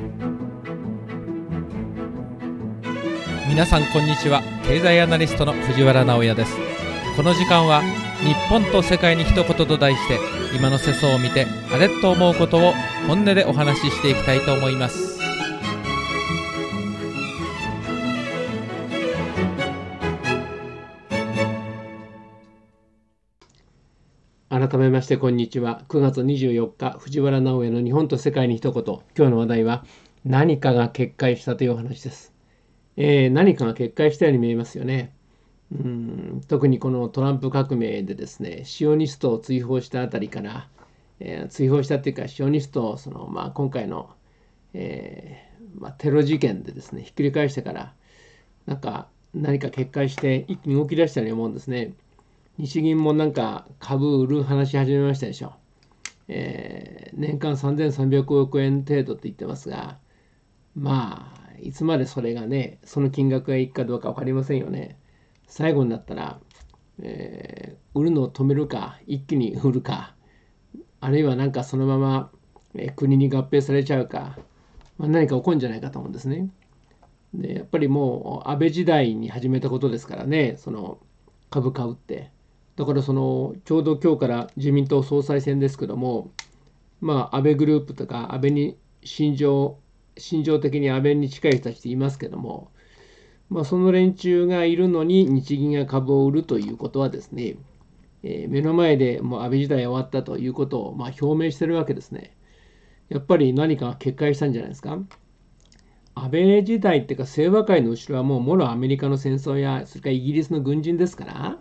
皆さんこんにちは。経済アナリストの藤原直也です。この時間は日本と世界に一言と題して、今の世相を見てあれと思うことを本音でお話ししていきたいと思います。 改めましてこんにちは。9月24日藤原直也の日本と世界に一言。今日の話題は何かが決壊したというお話です。何かが決壊したように見えますよね。特にこのトランプ革命でですね、シオニストを追放したあたりから、追放したっていうかシオニストを今回の、テロ事件でですねひっくり返してから何か決壊して一気に動き出したように思うんですね。日銀も株売る話し始めましたでしょ。年間3300億円程度って言ってますが、いつまでそれがね、その金額がいくかどうか分かりませんよね。最後になったら、売るのを止めるか、一気に売るか、あるいはそのまま、国に合併されちゃうか、何か起こるんじゃないかと思うんですね。で、やっぱりもう安倍時代に始めたことですからね、その株買うって。だからちょうど今日から自民党総裁選ですけども、安倍グループとか安倍に心情的に安倍に近い人たちっていますけども、その連中がいるのに日銀が株を売るということはですね、目の前でもう安倍時代終わったということを表明してるわけですね。やっぱり何かが決壊したんじゃないですか。安倍時代っていうか清和会の後ろはもうもろアメリカの戦争やそれからイギリスの軍人ですから、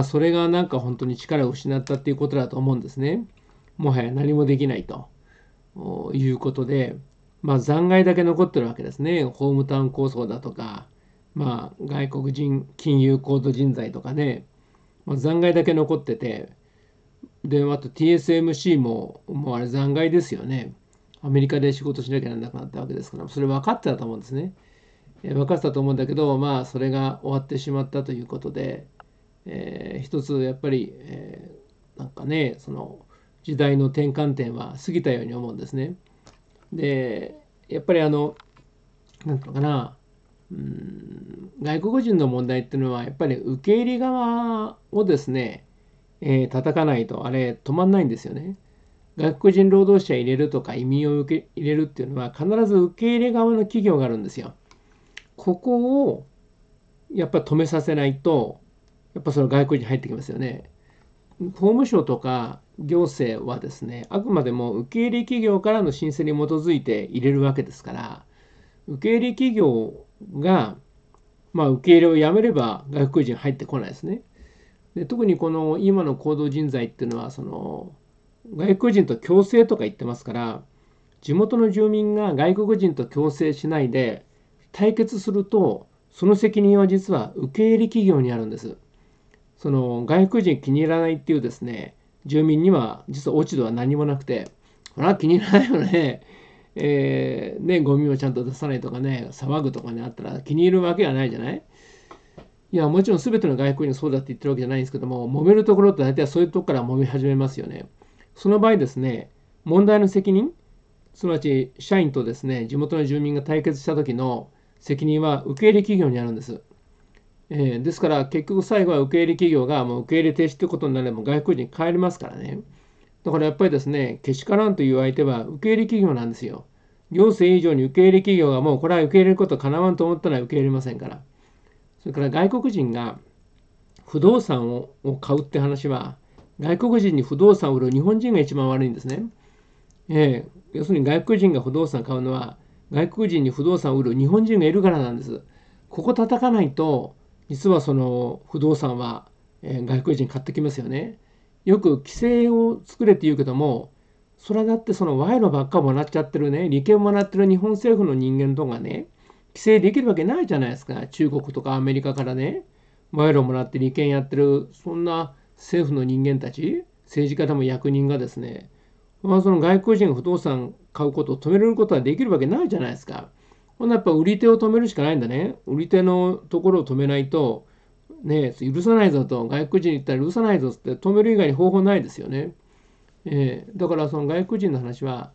それが本当に力を失ったっていうことだと思うんですね。もはや何もできないということで、残骸だけ残ってるわけですね。ホームタウン構想だとか、外国人金融高度人材とかね、残骸だけ残ってて、で、あと TSMC もあれ残骸ですよね。アメリカで仕事しなきゃならなくなったわけですから、それ分かってたと思うんですね。分かってたと思うんだけど、それが終わってしまったということで、一つやっぱり、その時代の転換点は過ぎたように思うんですね。で、やっぱりなんていうのかな、外国人の問題っていうのはやっぱり受け入れ側をですね、叩かないとあれ止まんないんですよね。外国人労働者入れるとか移民を受け入れるっていうのは必ず受け入れ側の企業があるんですよ。ここをやっぱり止めさせないと、やっぱその外国人入ってきますよね。法務省とか行政はですね、あくまでも受け入れ企業からの申請に基づいて入れるわけですから、受け入れ企業が、受け入れをやめれば外国人入ってこないですね。で、特にこの今の行動人材っていうのは外国人と共生とか言ってますから、地元の住民が外国人と共生しないで対決すると、その責任は実は受け入れ企業にあるんです。その外国人気に入らないっていうですね、住民には実は落ち度は何もなくて、これは気に入らないよね。ゴミをちゃんと出さないとかね、騒ぐとかね、あったら気に入るわけがないじゃない。いや、もちろん全ての外国人そうだって言ってるわけじゃないんですけども、揉めるところって大体そういうとこから揉め始めますよね。その場合ですね、問題の責任、すなわち社員とですね、地元の住民が対決した時の責任は受け入れ企業にあるんです。ですから結局最後は受け入れ企業がもう受け入れ停止ということになれば外国人帰りますからね。だからやっぱりですね、けしからんという相手は受け入れ企業なんですよ。行政以上に受け入れ企業がもうこれは受け入れることかなわんと思ったら受け入れませんから。それから外国人が不動産を買うって話は、外国人に不動産を売る日本人が一番悪いんですね。要するに外国人が不動産を買うのは、外国人に不動産を売る日本人がいるからなんです。ここ叩かないと、実はその不動産は、外国人買ってきますよね。よく規制を作れって言うけども、それはだってその賄賂ばっかもらっちゃってるね、利権もらってる日本政府の人間とかね、規制できるわけないじゃないですか。中国とかアメリカからね、賄賂もらって利権やってる、そんな政府の人間たち、政治家でも役人がですね、その外国人が不動産買うことを止めることはできるわけないじゃないですか。ほんなやっぱ売り手を止めるしかないんだね。売り手のところを止めないと、ね、許さないぞと、外国人に言ったら許さないぞって止める以外に方法ないですよね。だからその外国人の話は、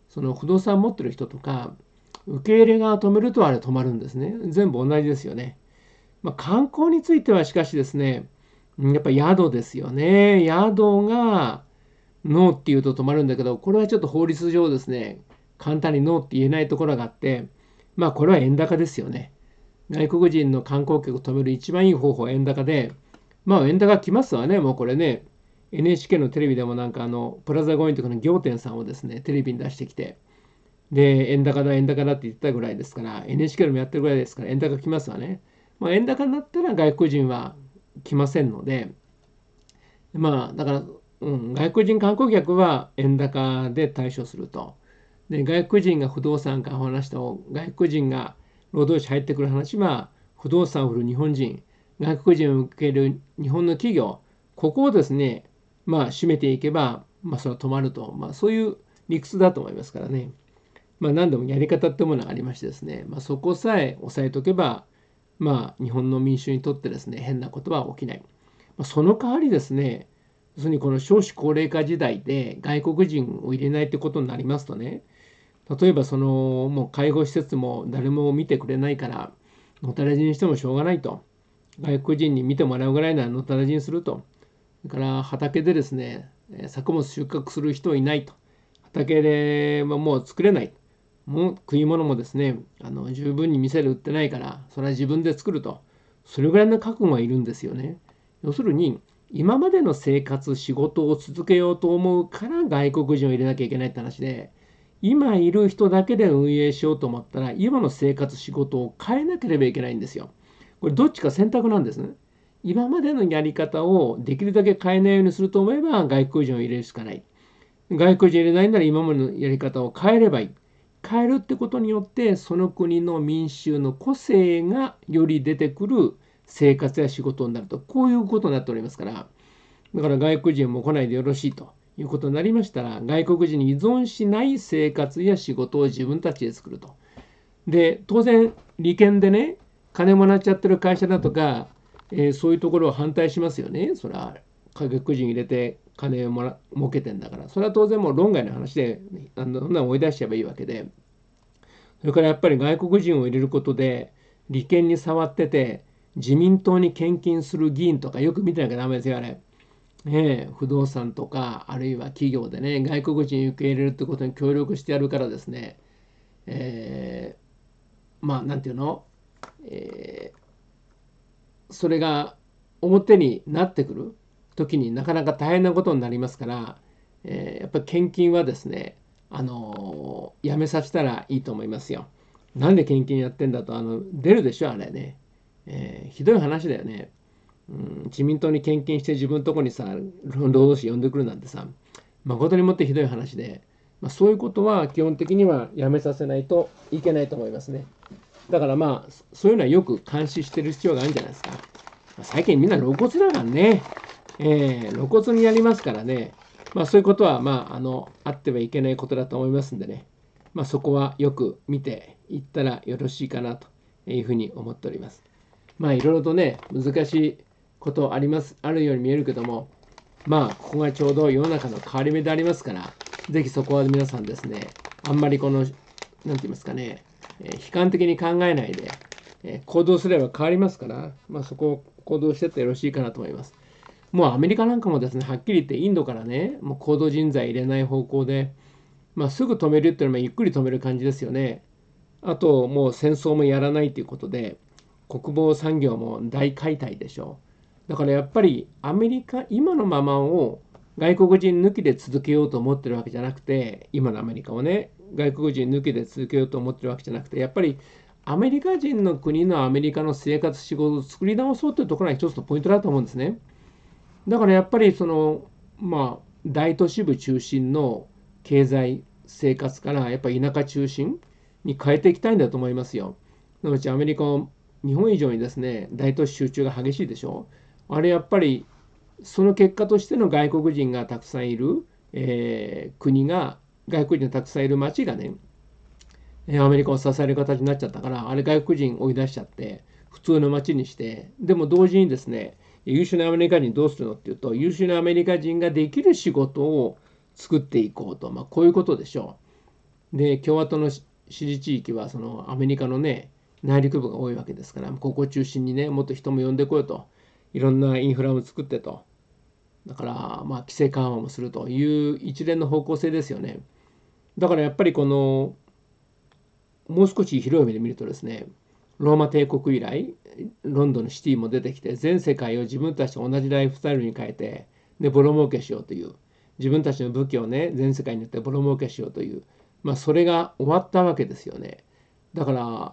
その不動産持ってる人とか、受け入れ側止めるとあれ止まるんですね。全部同じですよね。観光についてはしかしですね、やっぱ宿ですよね。宿がノーって言うと止まるんだけど、これはちょっと法律上ですね、簡単にノーって言えないところがあって、これは円高ですよね。外国人の観光客を止める一番いい方法は円高で、円高来ますわね、もうこれね。NHK のテレビでもプラザゴインとかの仰天さんをですね、テレビに出してきて、で、円高だ、円高だって言ったぐらいですから、NHK でもやってるぐらいですから、円高来ますわね。円高になったら外国人は来ませんので、だから、外国人観光客は円高で対処すると。で、外国人が不動産から話した外国人が労働者入ってくる話は、不動産を売る日本人、外国人を受ける日本の企業、ここをですね、締めていけば、それは止まると。そういう理屈だと思いますからね。何でもやり方ってものがありましてですね、そこさえ押さえとけば、日本の民衆にとってですね、変なことは起きない。その代わりですね、要するにこの少子高齢化時代で外国人を入れないってことになりますとね、例えばもう介護施設も誰も見てくれないから、のたれ死にしてもしょうがないと。外国人に見てもらうぐらいならのたれ死にすると。それから畑でですね、作物収穫する人いないと。畑でもう作れない。もう食い物もですね、十分に店で売ってないから、それは自分で作ると。それぐらいの覚悟がいるんですよね。要するに、今までの生活、仕事を続けようと思うから外国人を入れなきゃいけないって話で、今いる人だけで運営しようと思ったら、今の生活、仕事を変えなければいけないんですよ。これどっちか選択なんですね。今までのやり方をできるだけ変えないようにすると思えば外国人を入れるしかない。外国人入れないなら今までのやり方を変えればいい。変えるってことによってその国の民衆の個性がより出てくる生活や仕事になると、こういうことになっておりますから、だから外国人も来ないでよろしいということになりましたら、外国人に依存しない生活や仕事を自分たちで作ると。で、当然利権でね、金もらっちゃってる会社だとか、そういうところを反対しますよね。それは外国人入れて金を儲けてんだから、それは当然もう論外の話で、そんなの追い出しちゃえばいいわけで、それからやっぱり外国人を入れることで、利権に触ってて、自民党に献金する議員とかよく見てなきゃダメですよ、あれ。不動産とか、あるいは企業でね、外国人受け入れるってことに協力してやるからですね、なんていうの、それが表になってくる時になかなか大変なことになりますから、やっぱり献金はですね、やめさせたらいいと思いますよ。なんで献金やってんだと出るでしょ、あれね。ひどい話だよね。自民党に献金して自分のとこにさ、労働者呼んでくるなんてさ、誠にもってひどい話で、そういうことは基本的にはやめさせないといけないと思いますね。だからそういうのはよく監視してる必要があるんじゃないですか。最近みんな露骨だからね、露骨にやりますからね、そういうことはあってはいけないことだと思いますんでね、そこはよく見ていったらよろしいかなというふうに思っております。いろいろとね、難しいことあるように見えるけども、ここがちょうど世の中の変わり目でありますから、ぜひそこは皆さんですね、あんまりなんて言いますかね、悲観的に考えないで、行動すれば変わりますから、そこを行動してってよろしいかなと思います。もうアメリカなんかもですね、はっきり言ってインドからね、もう高度人材入れない方向で、すぐ止めるっていうのはゆっくり止める感じですよね。あと、もう戦争もやらないということで、国防産業も大解体でしょう。だからやっぱりアメリカ、今のままを外国人抜きで続けようと思ってるわけじゃなくて、今のアメリカをね、外国人抜きで続けようと思ってるわけじゃなくて、やっぱりアメリカ人の国のアメリカの生活、仕事を作り直そうというところが一つのポイントだと思うんですね。だからやっぱり大都市部中心の経済生活からやっぱり田舎中心に変えていきたいんだと思いますよ。なのでアメリカは日本以上にですね、大都市集中が激しいでしょ。あれやっぱりその結果としての外国人がたくさんいる、国が、外国人がたくさんいる町がね、アメリカを支える形になっちゃったから、あれ外国人追い出しちゃって、普通の町にして、でも同時にですね、優秀なアメリカ人どうするのっていうと、優秀なアメリカ人ができる仕事を作っていこうと、こういうことでしょで、共和党の支持地域はそのアメリカのね、内陸部が多いわけですから、ここを中心にね、もっと人も呼んでこようと、いろんなインフラも作ってと、だから規制緩和もするという一連の方向性ですよね。だからやっぱりこの、もう少し広い目で見るとですね、ローマ帝国以来、ロンドンのシティも出てきて、全世界を自分たちと同じライフスタイルに変えて、で、ボロ儲けしようという、自分たちの武器をね、全世界によってボロ儲けしようという、それが終わったわけですよね。だから、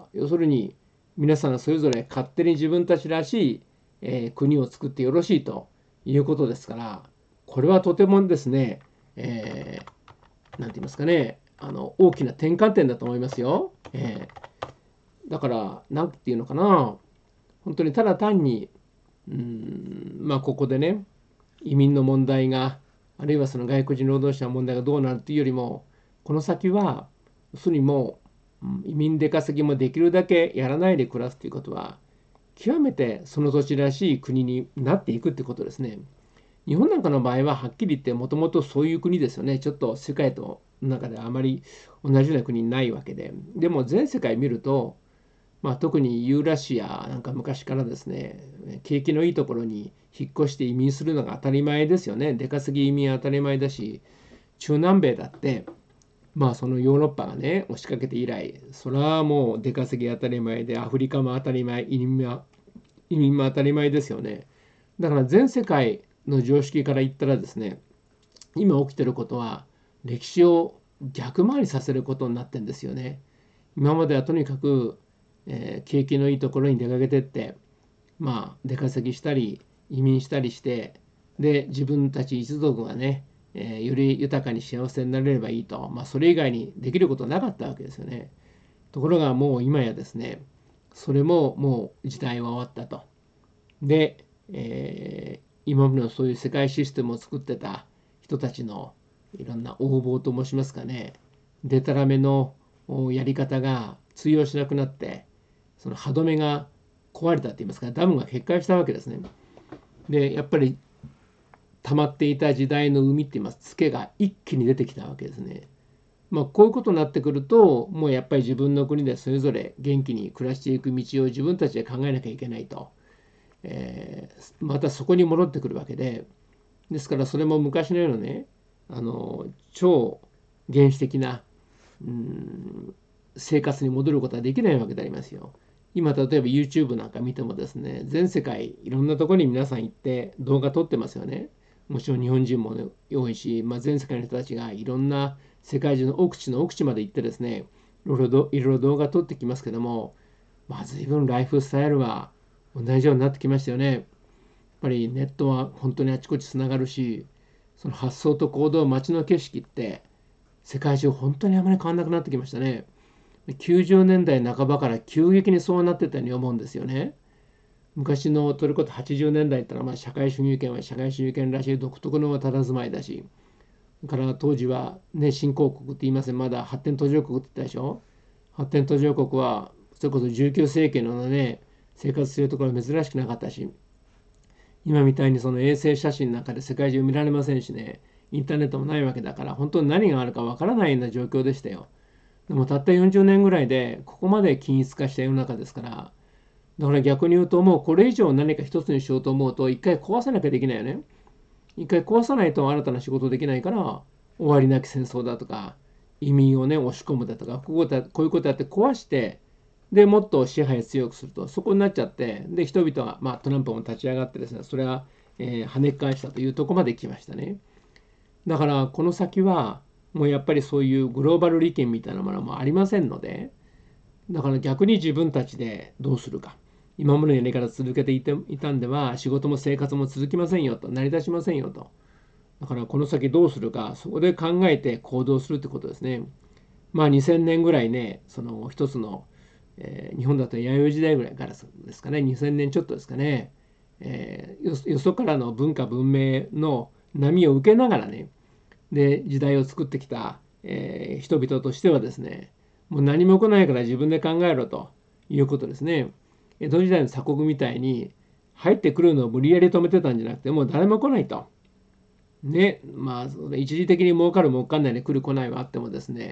要するに、皆さんそれぞれ勝手に自分たちらしい、国を作ってよろしいということですから、これはとてもですね、なんて言いますかね、大きな転換点だと思いますよ。だから、なんていうのかな、本当にただ単に、ここでね、移民の問題が、あるいはその外国人労働者の問題がどうなるというよりも、この先は、要するにもう、移民出稼ぎもできるだけやらないで暮らすということは、極めてその土地らしい国になっていくってことですね。日本なんかの場合ははっきり言ってもともとそういう国ですよね。ちょっと世界との中であまり同じような国にないわけで。でも全世界見ると、特にユーラシアなんか昔からですね、景気のいいところに引っ越して移民するのが当たり前ですよね。出稼ぎ移民は当たり前だし、中南米だって、そのヨーロッパがね、押しかけて以来、それはもう出稼ぎ当たり前で、アフリカも当たり前、移民も当たり前ですよね。だから全世界の常識から言ったらですね、今起きてることは歴史を逆回りさせることになってるんですよね。今まではとにかく、景気のいいところに出かけてって、出稼ぎしたり移民したりして、で自分たち一族がね、より豊かに幸せになれればいいと、それ以外にできることはなかったわけですよね。ところがもう今やですね、それももう時代は終わったと。で、今までのそういう世界システムを作ってた人たちのいろんな横暴と申しますかね、でたらめのやり方が通用しなくなって、その歯止めが壊れたって言いますか、ダムが決壊したわけですね。で、やっぱり溜まっていた時代の海って言います、ツケが一気に出てきたわけですね。こういうことになってくると、もうやっぱり自分の国でそれぞれ元気に暮らしていく道を自分たちで考えなきゃいけないと。またそこに戻ってくるわけで、ですからそれも昔のようなね、超原始的な、生活に戻ることはできないわけでありますよ。今例えば YouTube なんか見てもですね、全世界いろんなところに皆さん行って動画撮ってますよね。もちろん日本人も、ね、多いし、全世界の人たちがいろんな世界中の奥地の奥地まで行ってですね、いろいろ動画撮ってきますけども、随分ライフスタイルは同じようになってきましたよね。やっぱりネットは本当にあちこちつながるし、その発想と行動、街の景色って世界中本当にあまり変わんなくなってきましたね。90年代半ばから急激にそうなってたように思うんですよね。昔のトルコと80年代ってのは社会主義権は社会主義権らしい独特の佇まいだし、から当時はね、新興国って言いません、まだ発展途上国って言ったでしょ。発展途上国はそれこそ19世紀のね、生活するところは珍しくなかったし、今みたいにその衛星写真なんかで世界中見られませんしね、インターネットもないわけだから、本当に何があるかわからないような状況でしたよ。でもたった40年ぐらいでここまで均一化した世の中ですから、だから逆に言うと、もうこれ以上何か一つにしようと思うと一回壊さなきゃできないよね。一回壊さないと新たな仕事できないから、終わりなき戦争だとか移民をね押し込むだとか、こういうことやって壊して、でもっと支配強くすると、そこになっちゃって、で人々は、トランプも立ち上がってですね、それは、跳ね返したというところまで来ましたね。だからこの先はもうやっぱりそういうグローバル利権みたいなものもありませんので、だから逆に自分たちでどうするか。今までのやり方続けていたんでは仕事も生活も続きませんよと、成り立ちませんよと。だからこの先どうするか、そこで考えて行動するってことですね。2000年ぐらいね、その一つの、日本だと弥生時代ぐらいからですかね、2000年ちょっとですかね、よそからの文化文明の波を受けながらね、で時代を作ってきた、人々としてはですね、もう何も来ないから自分で考えろということですね。江戸時代の鎖国みたいに入ってくるのを無理やり止めてたんじゃなくて、もう誰も来ないと。ね、一時的に儲かる儲かんないで来る来ないはあってもですね、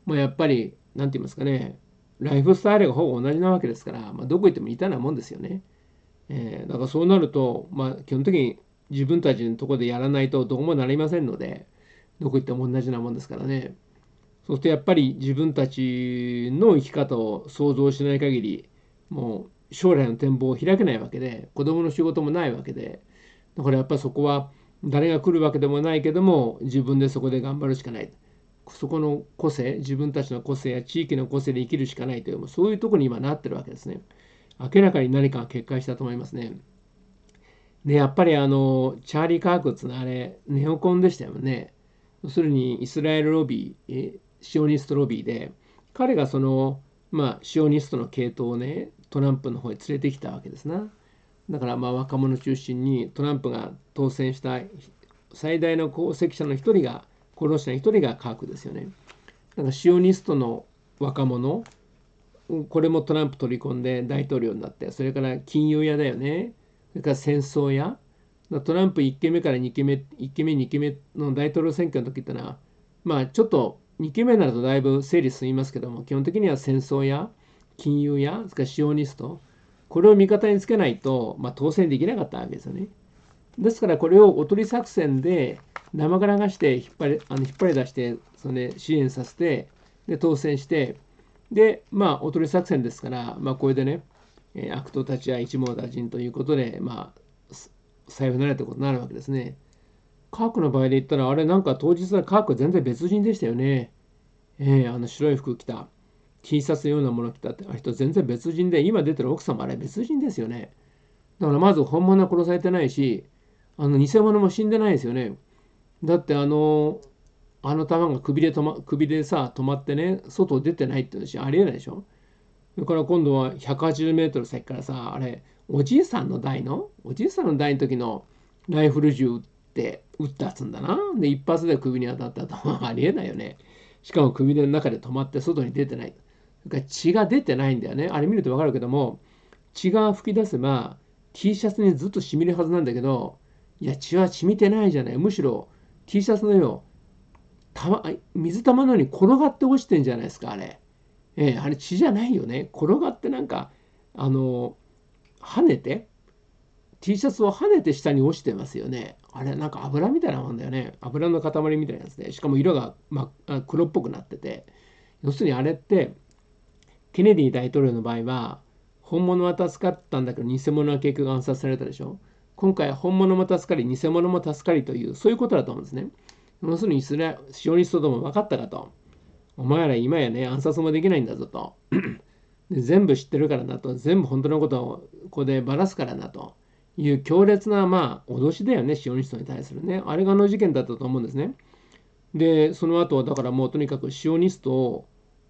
やっぱり、なんて言いますかね、ライフスタイルがほぼ同じなわけですから、どこ行っても似たようなもんですよね。だからそうなると、基本的に自分たちのところでやらないとどうもなりませんので、どこ行っても同じなもんですからね。そうするとやっぱり自分たちの生き方を想像しない限り、もう将来の展望を開けないわけで、子供の仕事もないわけで、だからやっぱりそこは誰が来るわけでもないけども、自分でそこで頑張るしかない。そこの個性、自分たちの個性や地域の個性で生きるしかないという、そういうところに今なってるわけですね。明らかに何かが決壊したと思いますね。で、やっぱりチャーリー・カークってのはあれ、ネオコンでしたよね。要するにイスラエルロビー、シオニストロビーで、彼がその、シオニストの系統をね、トランプの方へ連れてきたわけですな。だから若者中心にトランプが当選した最大の功績者の一人が、功労者の一人がカークですよね。だからシオニストの若者、これもトランプ取り込んで大統領になって、それから金融屋だよね。それから戦争屋。トランプ1期目から2期目、1期目、2期目の大統領選挙の時ってのは、ちょっと2期目になるとだいぶ整理進みますけども、基本的には戦争や金融や、それからシオニスト、これを味方につけないと、当選できなかったわけですよね。ですからこれをおとり作戦で生からがして引っ張り出して支援させて、で当選して、でおとり作戦ですから、これでね、悪党たちは一網打尽ということで、さよならということになるわけですね。カークの場合で言ったら、あれなんか当日はカーク全然別人でしたよね。白い服着た T シャツのようなもの着たって、あの人全然別人で、今出てる奥様あれ別人ですよね。だからまず本物は殺されてないし、偽物も死んでないですよね。だって弾が首でさ、止まってね、外出てないっていうし、ありえないでしょ。それから今度は180メートル先からさ、あれ、おじいさんの代の時のライフル銃って撃ったっつんだな。で、一発で首に当たったと。ありえないよね。しかも首の中で止まって外に出てない。それから血が出てないんだよね。あれ見るとわかるけども、血が噴き出せば T シャツにずっと染みるはずなんだけど、いや、血は染みてないじゃない。むしろ T シャツのよ、水玉のように転がって落ちてんじゃないですか、あれ。あれ血じゃないよね。転がってなんか、跳ねて、T シャツを跳ねて下に落ちてますよね。あれ、なんか油みたいなもんだよね。油の塊みたいなやつで、しかも色が、黒っぽくなってて、要するにあれって、ケネディ大統領の場合は、本物は助かったんだけど、偽物は結局暗殺されたでしょ。今回、本物も助かり、偽物も助かりという、そういうことだと思うんですね。要するにシオニストども分かったかと。お前ら今やね、暗殺もできないんだぞと。で全部知ってるからなと。全部本当のことをここでばらすからなという強烈な、脅しだよね、シオニストに対するね。あれが事件だったと思うんですね。で、その後、だからもうとにかくシオニスト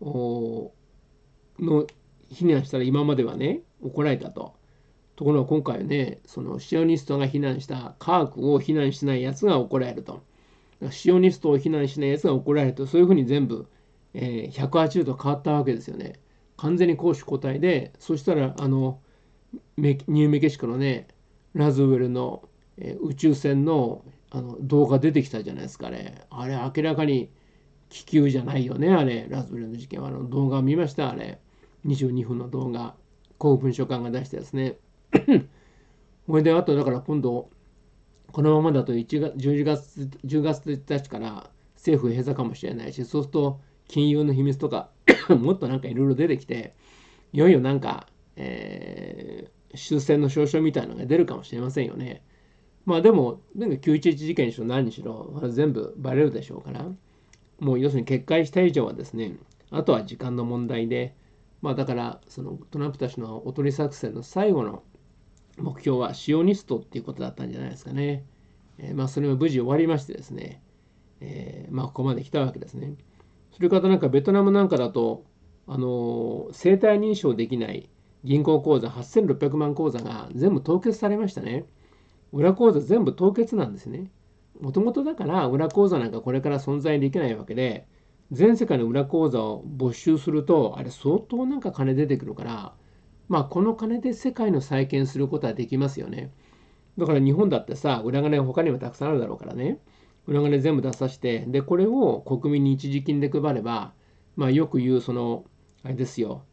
の非難したら今まではね、怒られたと。ところが今回はね、そのシオニストが非難した科学を非難しないやつが怒られると。シオニストを非難しないやつが怒られると、そういうふうに全部、180度変わったわけですよね。完全に攻守交代で、そしたらニューメキシコのね、ラズウェルの、宇宙船の、動画出てきたじゃないですかね。あれ明らかに気球じゃないよね、あれ。ラズウェルの事件は動画見ました、あれ。22分の動画。公文書館が出したやつね。これであとだから今度このままだと10月1日から政府閉鎖かもしれないし、そうすると金融の秘密とかもっとなんかいろいろ出てきて、いよいよなんか、終戦の証書みたいなのが出るかもしれませんよね。でも、911事件にしろ何にしろ全部バレるでしょうから、もう要するに決壊した以上はですね、あとは時間の問題で、だからそのトランプたちのおとり作戦の最後の目標はシオニストっていうことだったんじゃないですかね。それも無事終わりましてですね、ここまで来たわけですね。それからなんかベトナムなんかだと、生体認証できない銀行口座8600万口座が全部凍結されましたね。裏口座全部凍結なんですね。もともとだから裏口座なんかこれから存在できないわけで、全世界の裏口座を没収すると、あれ相当なんか金出てくるから、この金で世界の再建することはできますよね。だから日本だってさ、裏金他にもたくさんあるだろうからね。裏金全部出させて、で、これを国民に一時金で配れば、 よく言うあれですよ、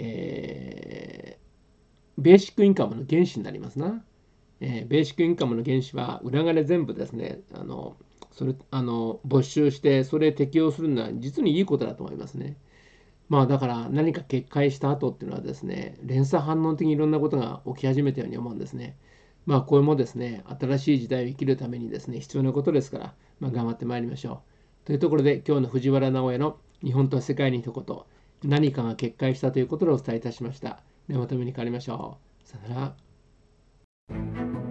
ベーシックインカムの原資になりますな。ベーシックインカムの原資は裏金全部ですね、没収してそれ適用するのは実にいいことだと思いますね。だから何か決壊した後っていうのはですね、連鎖反応的にいろんなことが起き始めたように思うんですね。これもですね、新しい時代を生きるためにですね、必要なことですから、頑張ってまいりましょう。というところで、今日の藤原直哉の日本と世界に一言、何かが決壊したということをお伝えいたしました。ではまたお目にかかりましょう。さよなら。